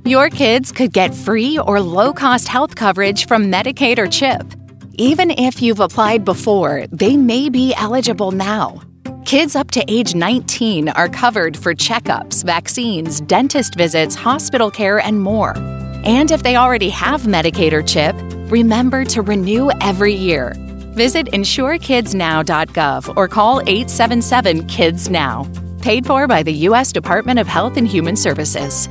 Your kids could get free or low-cost health coverage from Medicaid or CHIP. Even if you've applied before, they may be eligible now. Kids up to age 19 are covered for checkups, vaccines, dentist visits, hospital care, and more. And if they already have Medicaid or CHIP, remember to renew every year. Visit insurekidsnow.gov or call 877-KIDS-NOW. Paid for by the U.S. Department of Health and Human Services.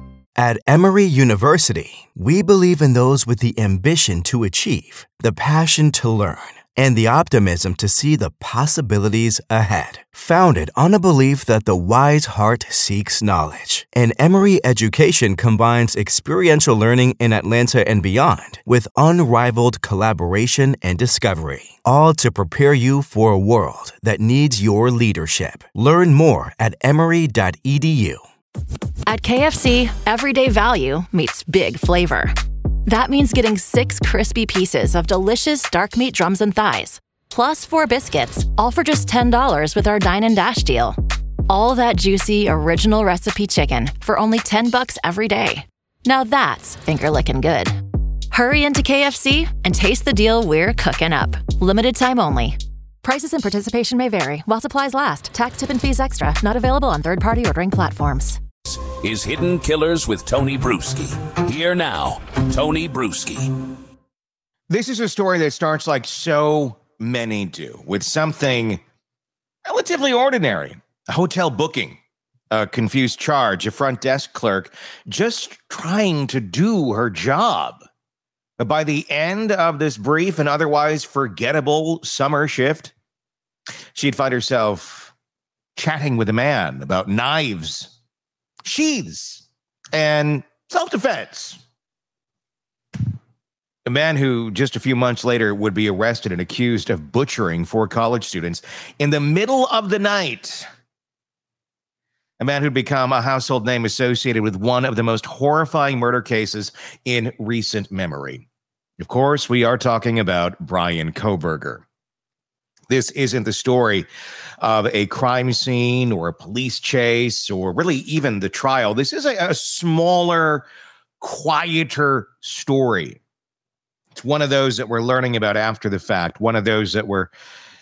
At Emory University, we believe in those with the ambition to achieve, the passion to learn, and the optimism to see the possibilities ahead. Founded on a belief that the wise heart seeks knowledge, and Emory education combines experiential learning in Atlanta and beyond with unrivaled collaboration and discovery, all to prepare you for a world that needs your leadership. Learn more at emory.edu. At KFC, everyday value meets big flavor. That means getting 6 crispy pieces of delicious dark meat drums and thighs, plus 4 biscuits, all for just $10 with our Dine and Dash deal. All that juicy, original recipe chicken for only $10 every day. Now that's finger-licking good. Hurry into KFC and taste the deal we're cooking up. Limited time only. Prices and participation may vary while supplies last. Tax, tip, and fees extra. Not available on third-party ordering platforms. Is Hidden Killers with Tony Bruschi. Here now, Tony Bruschi. This is a story that starts like so many do, with something relatively ordinary. A hotel booking, a confused charge, a front desk clerk just trying to do her job. But by the end of this brief and otherwise forgettable summer shift, she'd find herself chatting with a man about knives, sheaths, and self-defense. A man who just a few months later would be arrested and accused of butchering 4 college students in the middle of the night. A man who'd become a household name associated with one of the most horrifying murder cases in recent memory. Of course, we are talking about Bryan Kohberger. This isn't the story of a crime scene or a police chase or really even the trial. This is a smaller, quieter story. It's one of those that we're learning about after the fact, one of those that we're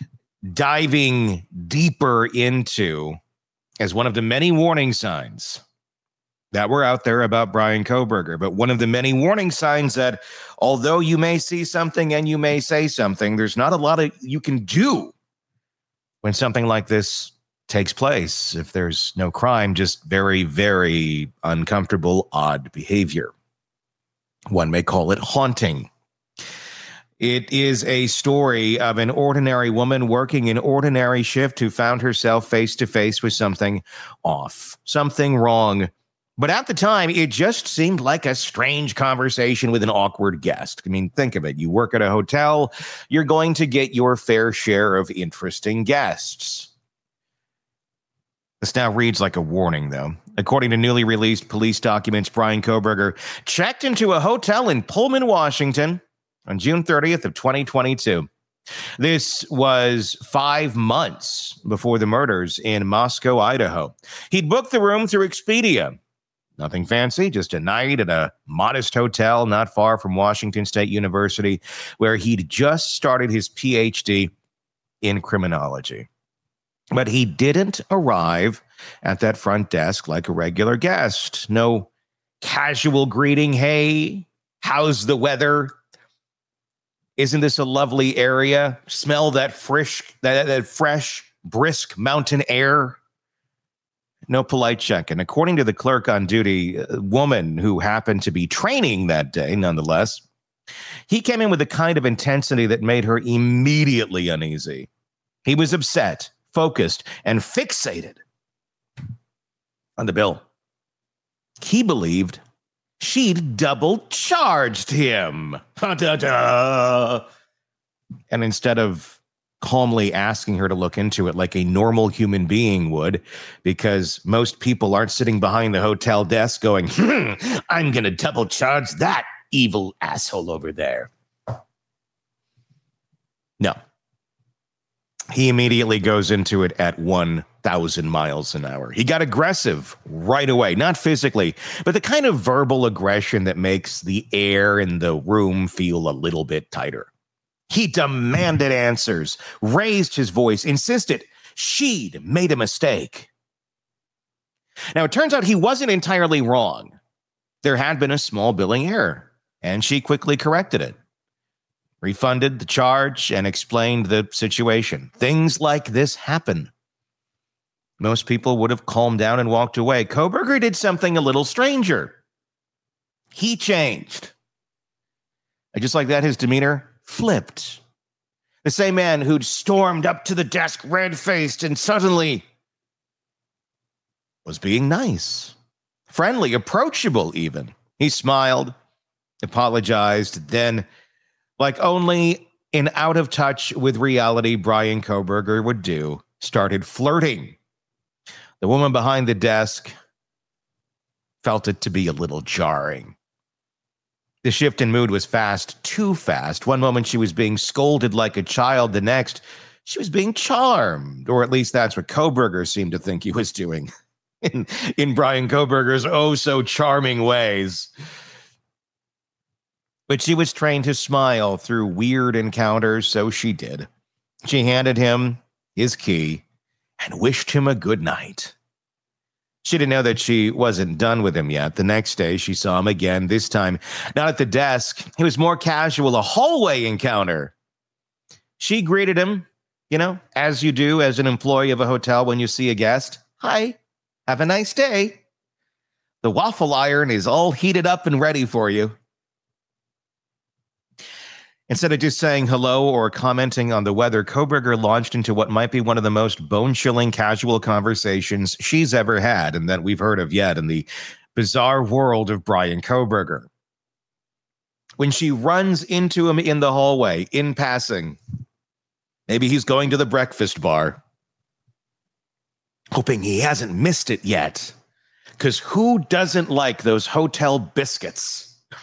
diving deeper into as one of the many warning signs that were out there about Bryan Kohberger. But one of the many warning signs that although you may see something and you may say something, there's not a lot of you can do when something like this takes place. If there's no crime, just very, very uncomfortable, odd behavior. One may call it haunting. It is a story of an ordinary woman working an ordinary shift who found herself face to face with something off, something wrong. But at the time, it just seemed like a strange conversation with an awkward guest. I mean, think of it. You work at a hotel, you're going to get your fair share of interesting guests. This now reads like a warning, though. According to newly released police documents, Bryan Kohberger checked into a hotel in Pullman, Washington on June 30th of 2022. This was 5 months before the murders in Moscow, Idaho. He'd booked the room through Expedia. Nothing fancy, just a night at a modest hotel not far from Washington State University, where he'd just started his PhD in criminology. But he didn't arrive at that front desk like a regular guest. No casual greeting. Hey, how's the weather? Isn't this a lovely area? Smell that fresh, brisk mountain air. No polite check. And according to the clerk on duty, a woman who happened to be training that day, nonetheless, he came in with a kind of intensity that made her immediately uneasy. He was upset, focused, and fixated on the bill. He believed she'd double charged him. And instead of calmly asking her to look into it like a normal human being would, because most people aren't sitting behind the hotel desk going, I'm going to double charge that evil asshole over there. No. He immediately goes into it at 1,000%. 1,000 miles an hour. He got aggressive right away, not physically, but the kind of verbal aggression that makes the air in the room feel a little bit tighter. He demanded answers, raised his voice, insisted she'd made a mistake. Now, it turns out he wasn't entirely wrong. There had been a small billing error, and she quickly corrected it, refunded the charge, and explained the situation. Things like this happen. Most people would have calmed down and walked away. Kohberger did something a little stranger. He changed. And just like that, his demeanor flipped. The same man who'd stormed up to the desk, red-faced, and suddenly was being nice, friendly, approachable even. He smiled, apologized, then, like only an out of touch with reality Bryan Kohberger would do, started flirting. The woman behind the desk felt it to be a little jarring. The shift in mood was fast, too fast. One moment she was being scolded like a child. The next, she was being charmed. Or at least that's what Kohberger seemed to think he was doing in Bryan Kohberger's oh-so-charming ways. But she was trained to smile through weird encounters, so she did. She handed him his key and wished him a good night. She didn't know that she wasn't done with him yet. The next day, she saw him again, this time not at the desk. It was more casual, a hallway encounter. She greeted him, as you do as an employee of a hotel when you see a guest. Hi, have a nice day. The waffle iron is all heated up and ready for you. Instead of just saying hello or commenting on the weather, Kohberger launched into what might be one of the most bone-chilling casual conversations she's ever had and that we've heard of yet in the bizarre world of Bryan Kohberger. When she runs into him in the hallway, in passing, maybe he's going to the breakfast bar, hoping he hasn't missed it yet, because who doesn't like those hotel biscuits?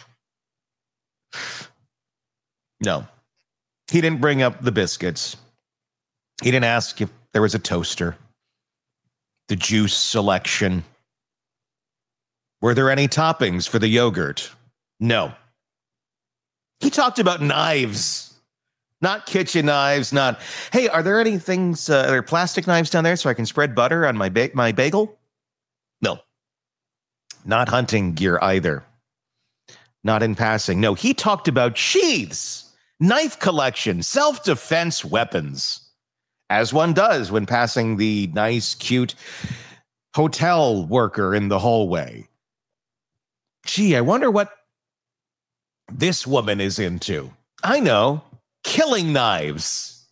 No, he didn't bring up the biscuits. He didn't ask if there was a toaster, the juice selection. Were there any toppings for the yogurt? No. He talked about knives, not kitchen knives, not, hey, are there any things, are there plastic knives down there so I can spread butter on my bagel? No. Not hunting gear either. Not in passing. No, he talked about sheaths. Knife collection, self-defense weapons, as one does when passing the nice, cute hotel worker in the hallway. Gee, I wonder what this woman is into. I know, killing knives.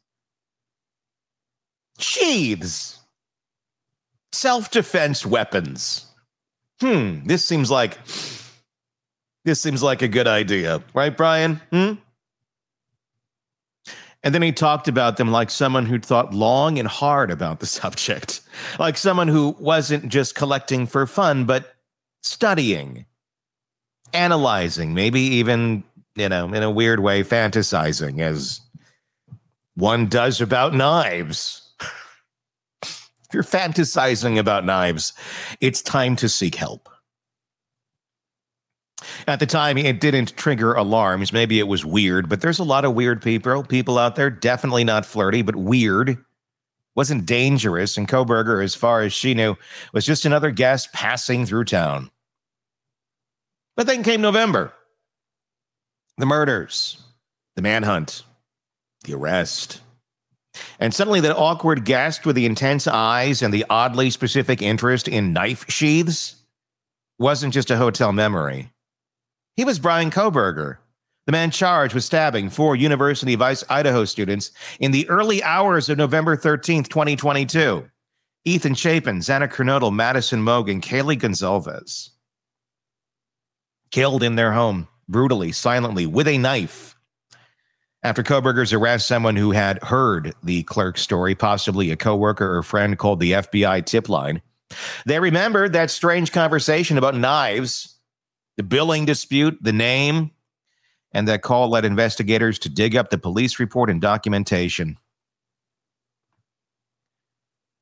Sheaths. Self-defense weapons. This seems like a good idea, right, Bryan? And then he talked about them like someone who'd thought long and hard about the subject, like someone who wasn't just collecting for fun, but studying, analyzing, maybe even, in a weird way, fantasizing, as one does about knives. If you're fantasizing about knives, it's time to seek help. At the time, it didn't trigger alarms. Maybe it was weird, but there's a lot of weird people out there. Definitely not flirty, but weird. Wasn't dangerous, and Kohberger, as far as she knew, was just another guest passing through town. But then came November. The murders, the manhunt, the arrest. And suddenly that awkward guest with the intense eyes and the oddly specific interest in knife sheaths wasn't just a hotel memory. He was Bryan Kohberger, the man charged with stabbing 4 University of Idaho students in the early hours of November 13th, 2022. Ethan Chapin, Xana Kernodle, Madison Moog, and Kaylee Gonzalez. Killed in their home, brutally, silently, with a knife. After Kohberger's arrest, someone who had heard the clerk's story, possibly a coworker or friend, called the FBI tip line. They remembered that strange conversation about knives, the billing dispute, the name, and that call led investigators to dig up the police report and documentation.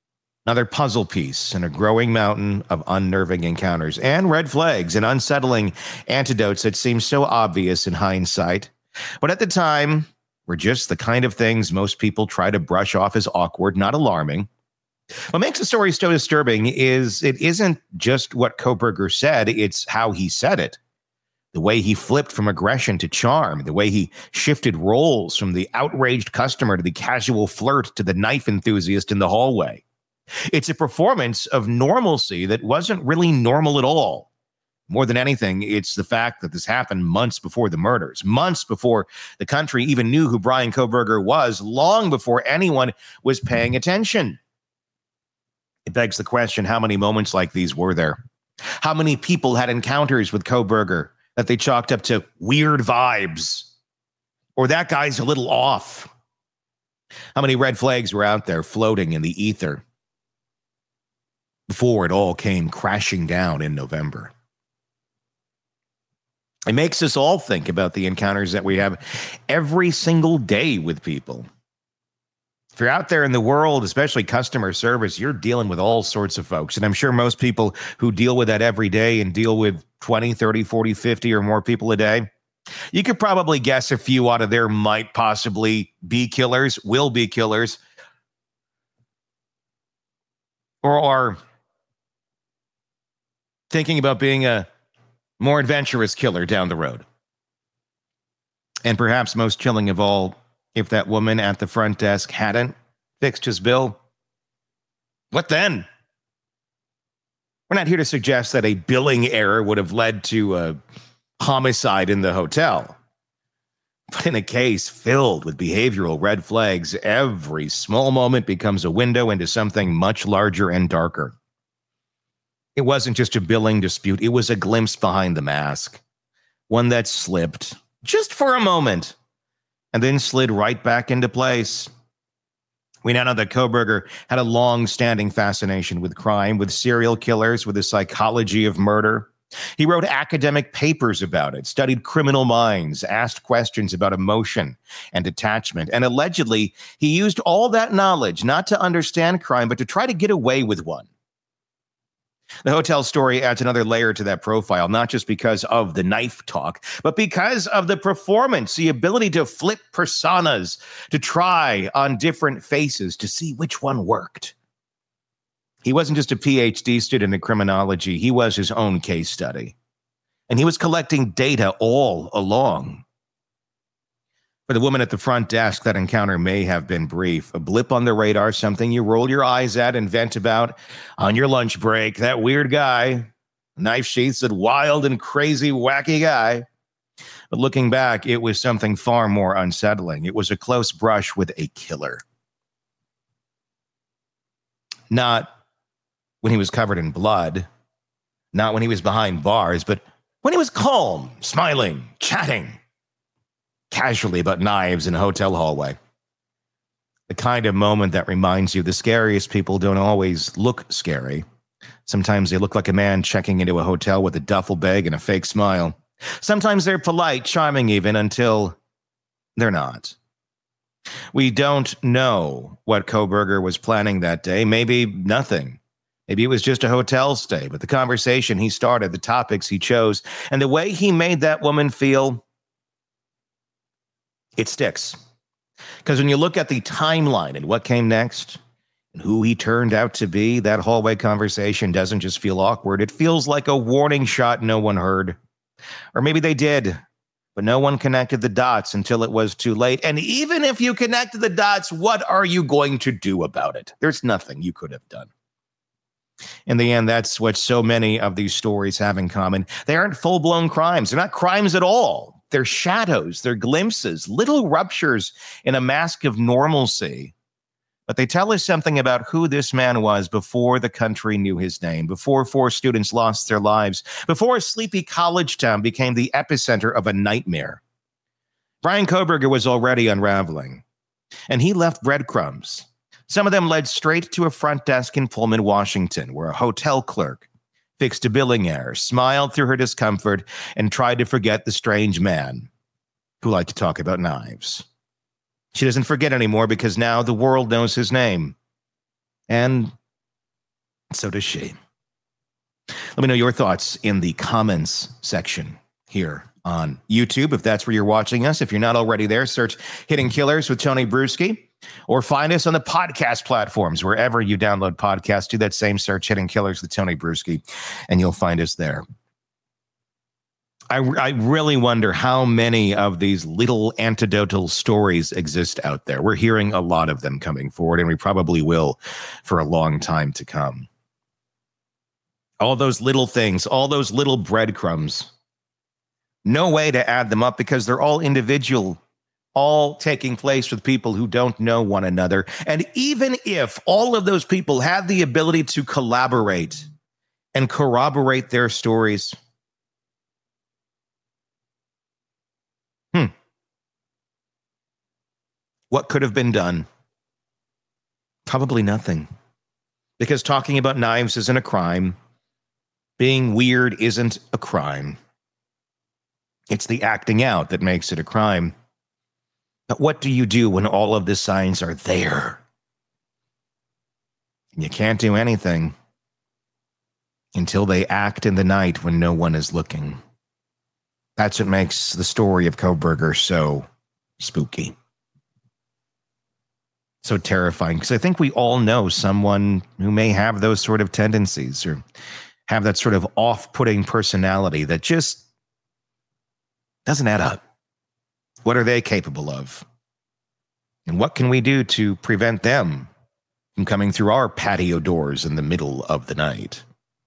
Another puzzle piece in a growing mountain of unnerving encounters and red flags and unsettling antidotes that seem so obvious in hindsight, but at the time were just the kind of things most people try to brush off as awkward, not alarming. What makes the story so disturbing is it isn't just what Kohberger said, it's how he said it. The way he flipped from aggression to charm, the way he shifted roles from the outraged customer to the casual flirt to the knife enthusiast in the hallway. It's a performance of normalcy that wasn't really normal at all. More than anything, it's the fact that this happened months before the murders, months before the country even knew who Bryan Kohberger was, long before anyone was paying attention. It begs the question, how many moments like these were there? How many people had encounters with Kohberger that they chalked up to weird vibes? Or that guy's a little off? How many red flags were out there floating in the ether before it all came crashing down in November? It makes us all think about the encounters that we have every single day with people. If you're out there in the world, especially customer service, you're dealing with all sorts of folks. And I'm sure most people who deal with that every day and deal with 20, 30, 40, 50 or more people a day, you could probably guess a few out of there might possibly be killers, will be killers, or are thinking about being a more adventurous killer down the road. And perhaps most chilling of all, if that woman at the front desk hadn't fixed his bill, what then? We're not here to suggest that a billing error would have led to a homicide in the hotel. But in a case filled with behavioral red flags, every small moment becomes a window into something much larger and darker. It wasn't just a billing dispute. It was a glimpse behind the mask. One that slipped just for a moment and then slid right back into place. We now know that Kohberger had a long-standing fascination with crime, with serial killers, with the psychology of murder. He wrote academic papers about it, studied criminal minds, asked questions about emotion and attachment, and allegedly he used all that knowledge not to understand crime, but to try to get away with one. The hotel story adds another layer to that profile, not just because of the knife talk, but because of the performance, the ability to flip personas, to try on different faces to see which one worked. He wasn't just a PhD student in criminology, he was his own case study. And he was collecting data all along. For the woman at the front desk, that encounter may have been brief. A blip on the radar, something you roll your eyes at and vent about on your lunch break. That weird guy, knife sheaths, that wild and crazy, wacky guy. But looking back, it was something far more unsettling. It was a close brush with a killer. Not when he was covered in blood, not when he was behind bars, but when he was calm, smiling, chatting casually about knives in a hotel hallway. The kind of moment that reminds you the scariest people don't always look scary. Sometimes they look like a man checking into a hotel with a duffel bag and a fake smile. Sometimes they're polite, charming even, until they're not. We don't know what Kohberger was planning that day. Maybe nothing. Maybe it was just a hotel stay, but the conversation he started, the topics he chose, and the way he made that woman feel, it sticks. Because when you look at the timeline and what came next and who he turned out to be, that hallway conversation doesn't just feel awkward. It feels like a warning shot no one heard. Or maybe they did, but no one connected the dots until it was too late. And even if you connected the dots, what are you going to do about it? There's nothing you could have done. In the end, that's what so many of these stories have in common. They aren't full-blown crimes. They're not crimes at all. They're shadows, they're glimpses, little ruptures in a mask of normalcy. But they tell us something about who this man was before the country knew his name, before 4 students lost their lives, before a sleepy college town became the epicenter of a nightmare. Bryan Kohberger was already unraveling, and he left breadcrumbs. Some of them led straight to a front desk in Pullman, Washington, where a hotel clerk fixed a billing error, smiled through her discomfort, and tried to forget the strange man who liked to talk about knives. She doesn't forget anymore because now the world knows his name. And So does she. Let me know your thoughts in the comments section here on YouTube, if that's where you're watching us. If you're not already there, search Hidden Killers with Tony Bruschi, or find us on the podcast platforms. Wherever you download podcasts, do that same search, Hidden Killers with Tony Bruschi, and you'll find us there. I really wonder how many of these little anecdotal stories exist out there. We're hearing a lot of them coming forward, and we probably will for a long time to come. All those little things, all those little breadcrumbs. No way to add them up because they're all individual, all taking place with people who don't know one another. And even if all of those people have the ability to collaborate and corroborate their stories, what could have been done? Probably nothing. Because talking about knives isn't a crime. Being weird isn't a crime. It's the acting out that makes it a crime. But what do you do when all of the signs are there? You can't do anything until they act in the night when no one is looking. That's what makes the story of Kohberger so spooky. So terrifying, because I think we all know someone who may have those sort of tendencies or have that sort of off-putting personality that just doesn't add up. What are they capable of? And what can we do to prevent them from coming through our patio doors in the middle of the night?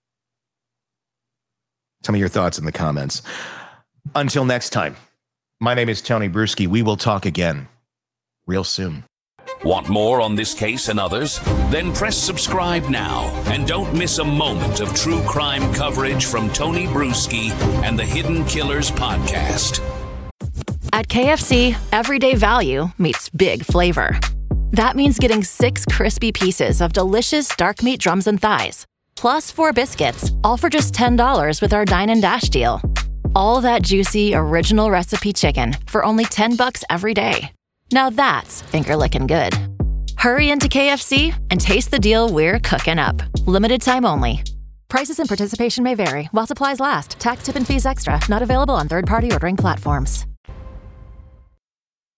Tell me your thoughts in the comments. Until next time, my name is Tony Bruschi. We will talk again real soon. Want more on this case and others? Then press subscribe now and don't miss a moment of true crime coverage from Tony Bruschi and the Hidden Killers podcast. At KFC, everyday value meets big flavor. That means getting 6 crispy pieces of delicious dark meat drums and thighs, plus 4 biscuits, all for just $10 with our Dine and Dash deal. All that juicy, original recipe chicken for only $10 every day. Now that's finger-licking good. Hurry into KFC and taste the deal we're cooking up. Limited time only. Prices and participation may vary while supplies last. Tax, tip, and fees extra. Not available on third-party ordering platforms.